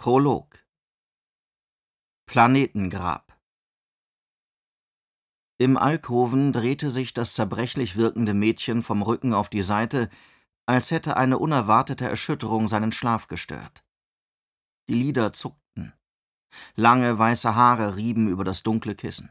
Prolog. Planetengrab. Im Alkoven drehte sich das zerbrechlich wirkende Mädchen vom Rücken auf die Seite, als hätte eine unerwartete Erschütterung seinen Schlaf gestört. Die Lider zuckten. Lange weiße Haare rieben über das dunkle Kissen.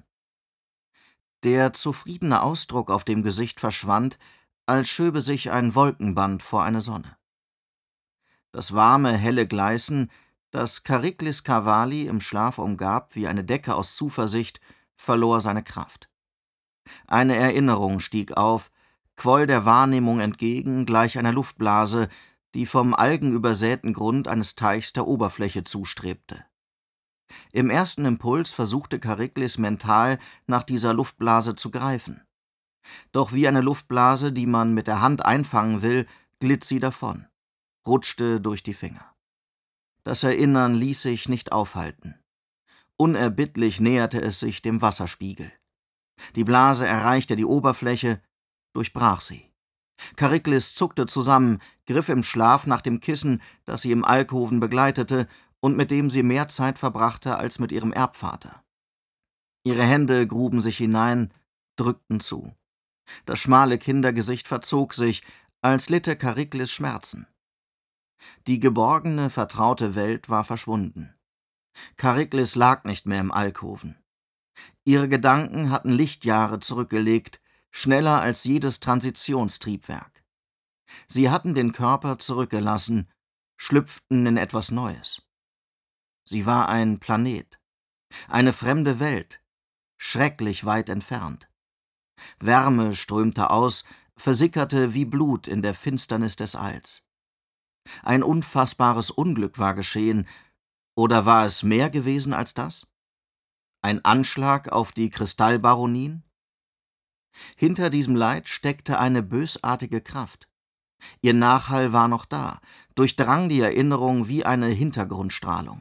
Der zufriedene Ausdruck auf dem Gesicht verschwand, als schöbe sich ein Wolkenband vor eine Sonne. Das warme, helle Gleißen, das Chariklis Cavalli im Schlaf umgab wie eine Decke aus Zuversicht, verlor seine Kraft. Eine Erinnerung stieg auf, quoll der Wahrnehmung entgegen, gleich einer Luftblase, die vom algenübersäten Grund eines Teichs der Oberfläche zustrebte. Im ersten Impuls versuchte Chariklis mental, nach dieser Luftblase zu greifen. Doch wie eine Luftblase, die man mit der Hand einfangen will, glitt sie davon, rutschte durch die Finger. Das Erinnern ließ sich nicht aufhalten. Unerbittlich näherte es sich dem Wasserspiegel. Die Blase erreichte die Oberfläche, durchbrach sie. Chariklis zuckte zusammen, griff im Schlaf nach dem Kissen, das sie im Alkoven begleitete und mit dem sie mehr Zeit verbrachte als mit ihrem Erbvater. Ihre Hände gruben sich hinein, drückten zu. Das schmale Kindergesicht verzog sich, als litte Chariklis Schmerzen. Die geborgene, vertraute Welt war verschwunden. Chariklis lag nicht mehr im Alkoven. Ihre Gedanken hatten Lichtjahre zurückgelegt, schneller als jedes Transitionstriebwerk. Sie hatten den Körper zurückgelassen, schlüpften in etwas Neues. Sie war ein Planet, eine fremde Welt, schrecklich weit entfernt. Wärme strömte aus, versickerte wie Blut in der Finsternis des Alls. Ein unfassbares Unglück war geschehen, oder war es mehr gewesen als das? Ein Anschlag auf die Kristallbaronin? Hinter diesem Leid steckte eine bösartige Kraft. Ihr Nachhall war noch da, durchdrang die Erinnerung wie eine Hintergrundstrahlung.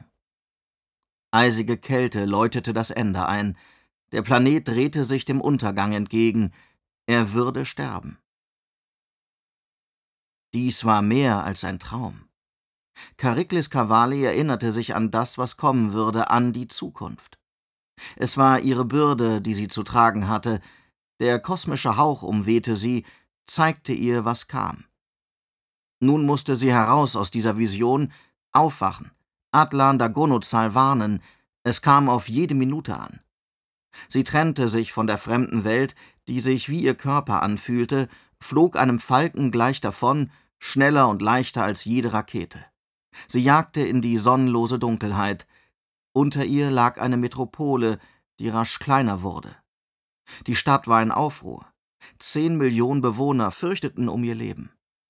Eisige Kälte läutete das Ende ein, der Planet drehte sich dem Untergang entgegen, er würde sterben. Dies war mehr als ein Traum. Chariklis Cavalli erinnerte sich an das, was kommen würde, an die Zukunft. Es war ihre Bürde, die sie zu tragen hatte, der kosmische Hauch umwehte sie, zeigte ihr, was kam. Nun musste sie heraus aus dieser Vision, aufwachen, Atlan Dagonozal warnen, es kam auf jede Minute an. Sie trennte sich von der fremden Welt, die sich wie ihr Körper anfühlte, flog einem Falken gleich davon, schneller und leichter als jede Rakete. Sie jagte in die sonnenlose Dunkelheit. Unter ihr lag eine Metropole, die rasch kleiner wurde. Die Stadt war in Aufruhr. 10 Millionen Bewohner fürchteten um ihr Leben.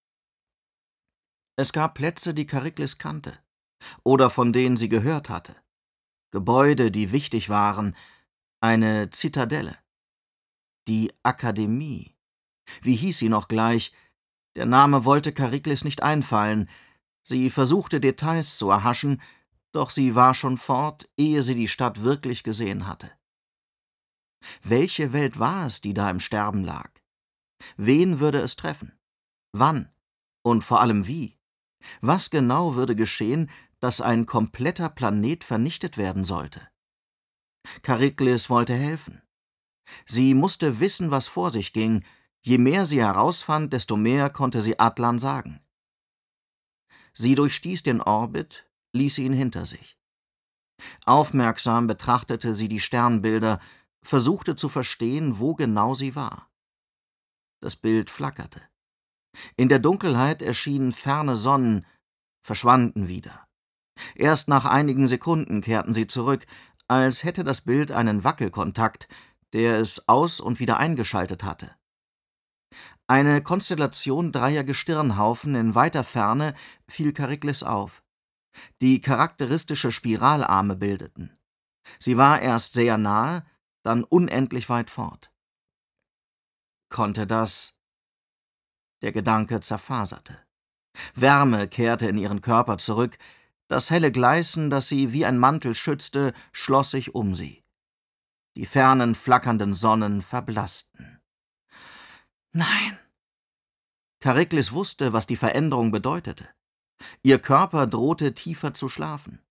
Es gab Plätze, die Chariklis kannte oder von denen sie gehört hatte. Gebäude, die wichtig waren, eine Zitadelle. Die Akademie. Wie hieß sie noch gleich? Der Name wollte Chariklis nicht einfallen. Sie versuchte Details zu erhaschen, doch sie war schon fort, ehe sie die Stadt wirklich gesehen hatte. Welche Welt war es, die da im Sterben lag? Wen würde es treffen? Wann? Und vor allem wie? Was genau würde geschehen, dass ein kompletter Planet vernichtet werden sollte? Chariklis wollte helfen. Sie musste wissen, was vor sich ging. Je mehr sie herausfand, desto mehr konnte sie Atlan sagen. Sie durchstieß den Orbit, ließ ihn hinter sich. Aufmerksam betrachtete sie die Sternbilder, versuchte zu verstehen, wo genau sie war. Das Bild flackerte. In der Dunkelheit erschienen ferne Sonnen, verschwanden wieder. Erst nach einigen Sekunden kehrten sie zurück, als hätte das Bild einen Wackelkontakt, der es aus- und wieder eingeschaltet hatte. Eine Konstellation dreier Gestirnhaufen in weiter Ferne fiel Chariklis auf, die charakteristische Spiralarme bildeten. Sie war erst sehr nahe, dann unendlich weit fort. Konnte das? Der Gedanke zerfaserte. Wärme kehrte in ihren Körper zurück, das helle Gleißen, das sie wie ein Mantel schützte, schloss sich um sie. Die fernen, flackernden Sonnen verblassten. Nein! Chariklis wusste, was die Veränderung bedeutete. Ihr Körper drohte tiefer zu schlafen.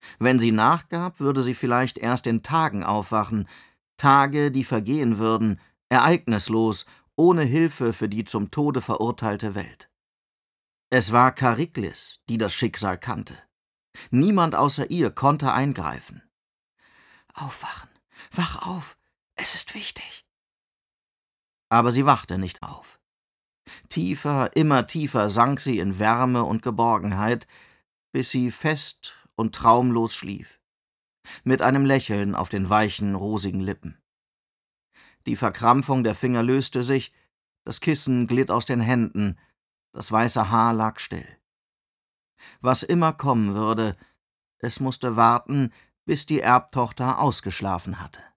Wenn sie nachgab, würde sie vielleicht erst in Tagen aufwachen, Tage, die vergehen würden, ereignislos, ohne Hilfe für die zum Tode verurteilte Welt. Es war Charikles, die das Schicksal kannte. Niemand außer ihr konnte eingreifen. »Aufwachen! Wach auf! Es ist wichtig!« Aber sie wachte nicht auf. Tiefer, immer tiefer sank sie in Wärme und Geborgenheit, bis sie fest und traumlos schlief, mit einem Lächeln auf den weichen, rosigen Lippen. Die Verkrampfung der Finger löste sich, das Kissen glitt aus den Händen, das weiße Haar lag still. Was immer kommen würde, es musste warten, bis die Erbtochter ausgeschlafen hatte.